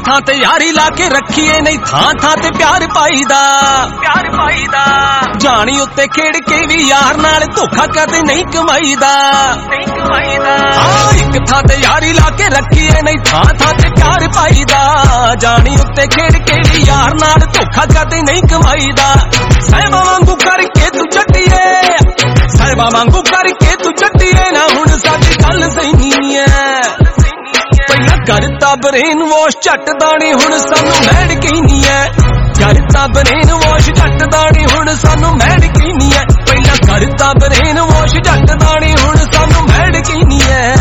ਥਾਂ ਤੇ ਯਾਰੀ ਲਾ ਕੇ ਰੱਖੀਏ, ਨਹੀਂ ਥਾਂ ਥਾਂ ਤੇ ਪਿਆਰ ਪਾਈਦਾ। ਜਾਣੀ ਉੱਤੇ ਖੇਡ ਕੇ ਵੀ ਯਾਰ ਨਾਲ ਧੋਖਾ ਕਦੇ ਨਹੀਂ ਕਮਾਈਦਾ। ਇੱਕ ਥਾਂ ਤੇ ਯਾਰੀ ਲਾ ਕੇ ਰੱਖੀਏ, ਨਹੀਂ ਥਾਂ ਥਾਂ ਤੇ ਪਿਆਰ ਪਾਈਦਾ। ਜਾਣੀ ਉੱਤੇ ਖੇਡ ਕੇ ਵੀ ਯਾਰ ਨਾਲ ਧੋਖਾ ਕਦੇ ਨਹੀਂ ਕਮਾਈਦਾ। ਸਾਹਿਬਾਂ ਵਾਂਗੂ ਕਰਕੇ ਤੂੰ ਚੱਟੀਏ, ਸਾਹਿਬਾਂ ਵਾਂਗੂ ਕਰਕੇ ਤੂੰ ਚੱਟੀਏ ਨਾ, ਹੁਣ ਸਾਡੀ ਗੱਲ ਸਹੀ ਐ। ਪਹਿਲਾਂ ਕਰਤਾ ਬਰੇਨ ਵਾਸ਼ ਝੱਟਦਾ ਨੀ, ਹੁਣ ਸਾਨੂੰ ਮੈਡ ਕਹਿਨੀ ਐ। ਕਰਤਾ ਬਰੇਨ ਵਾਸ਼ ਝੱਟਦਾ ਨੀ, ਹੁਣ ਸਾਨੂੰ ਮੈਡ ਕਹਿਨੀ ਐ। ਪਹਿਲਾਂ ਕਰਤਾ ਬਰੇਨ ਵਾਸ਼ ਝੱਟਦਾ ਨੀ, ਹੁਣ ਸਾਨੂੰ ਮੈਡ ਕਹਿਨੀ ਐ।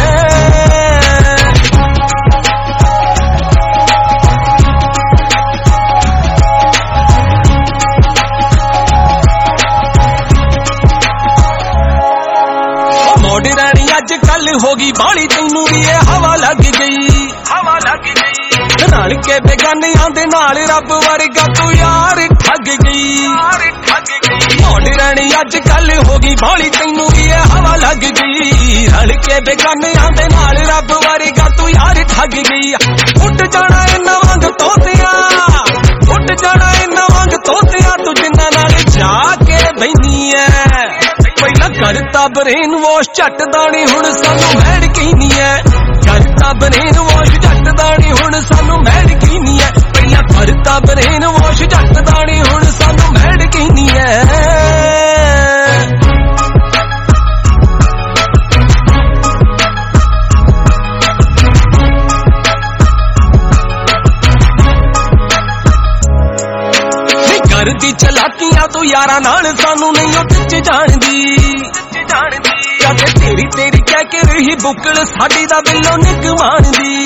ਮੋਡਰਾਣੀ ਅੱਜ ਕੱਲ ਹੋ ਗਈ ਬਾਲੀ, ਤੈਨੂੰ ਵੀ ਇਹ ਹਵਾ ਲੱਗ ਗਈ। ਰਲ ਕੇ ਬੇਗਾਨਿਆਂ ਦੇ ਨਾਲ ਰੱਬ ਵਰਗਾ ਤੂੰ ਯਾਰ ਠੱਗ ਗਈ। ਮੋਡਰਾਣੀ ਅੱਜ ਕੱਲ ਹੋ ਗਈ ਬਾਲੀ, ਤੈਨੂੰ ਵੀ ਇਹ ਹਵਾ ਲੱਗ ਗਈ। ਰਲ ਕੇ ਬੇਗਾਨਿਆਂ ਦੇ ਨਾਲ ਰੱਬ ਵਰਗਾ ਤੂੰ ਯਾਰ ਠੱਗ ਗਈ। ਉੱਡ ਜਾਣਾ ਇਹਨਾਂ ਵਾਂਗ ਤੋਤਿਆਂ, ਉੱਡ ਜਾਣਾ ਇਹਨਾਂ ਵਾਂਗ ਤੋਤਿਆਂ, ਤੂੰ ਜਿੰਨਾਂ ਨਾਲ ਜਾ ਕੇ ਬੈਨੀ ਐ। ਪਹਿਲਾਂ ਕਰਤਾ ਬਰੇਨ ਵਾਸ਼ ਝੱਟਦਾ ਨੀ, ਹੁਣ ਸਾਨੂੰ ਮੈਡ ਕਹਿਨੀ ਐ। ਕਰਤਾ ਬਰੇਨ ਵਾਸ਼ ਝੱਟਦਾ ਨੀ, ਹੁਣ ਸਾਨੂੰ ਮੈਡ ਕਹਿਨੀ ਐ। ਪਹਿਲਾਂ ਕਰਤਾ ਬਰੇਨ ਵਾਸ਼ ਝੱਟਦਾ ਨੀ, ਹੁਣ ਸਾਨੂੰ ਮੈਡ ਕਹਿਨੀ ਐ। ਕਰਦੀ ਚਲਾਕੀਆਂ ਤੂੰ ਯਾਰਾਂ ਨਾਲ, ਸਾਨੂੰ ਨਹੀਂ ਉਹ ਟਿੱਚ ਜਾਣਦੀ। ਕਦੇ ਤੇਰੀ ਤੇਰੀ ਕਹਿ ਕੇ ਰਹੀ ਬੁੱਕਲ, ਸਾਡੀ ਦਾ ਬਿੱਲੋਂ ਨਿੱਕ ਮਾਣਦੀ।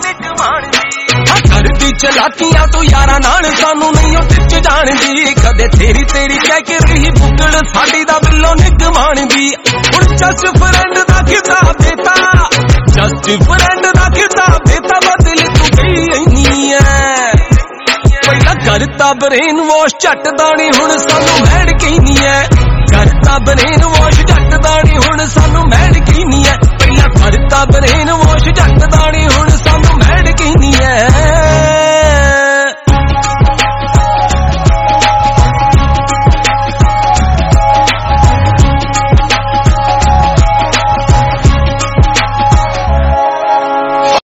ਕਰਦੀ ਚਲਾਕੀਆਂ ਤੂੰ ਯਾਰਾਂ ਨਾਲ, ਸਾਨੂੰ ਨਹੀਂ ਉਹ ਟਿੱਚ ਜਾਣਦੀ। ਕਦੇ ਤੇਰੀ ਤੇਰੀ ਕਹਿ ਕੇ ਰਹੀ ਬੁੱਕਲ, ਸਾਡੀ ਦਾ ਬਿੱਲੋਂ ਨਿੱਕ ਮਾਣਦੀ। ਹੁਣ ਜਸਟ ਫਰੈਂਡ ਦਾ ਖਿਤਾਬ ਦੇਤਾ, ਜਸਟ ਫਰੈਂਡ ਦਾ ਖਿਤਾਬ ਦੇਤਾ, ਬਦਲ ਤੂੰ ਗਈ ਇੰਨੀ ਐ। ਪਹਿਲਾਂ ਕਰਤਾ ਬਰੇਨ ਵਾਸ਼ ਝੱਟਦਾ ਨੀ, ਹੁਣ ਸਾਨੂੰ ਮੈਡ ਕਹਿਨੀ ਐ। ਕਰਤਾ ਬਰੇਨ ਵਾਸ਼ ਝੱਟਦਾ ਨੀ, ਹੁਣ ਸਾਨੂੰ ਮੈਡ ਕਹਿਨੀ ਐ। ਪਹਿਲਾਂ ਕਰਤਾ ਬਰੇਨ ਵਾਸ਼ ਝੱਟਦਾ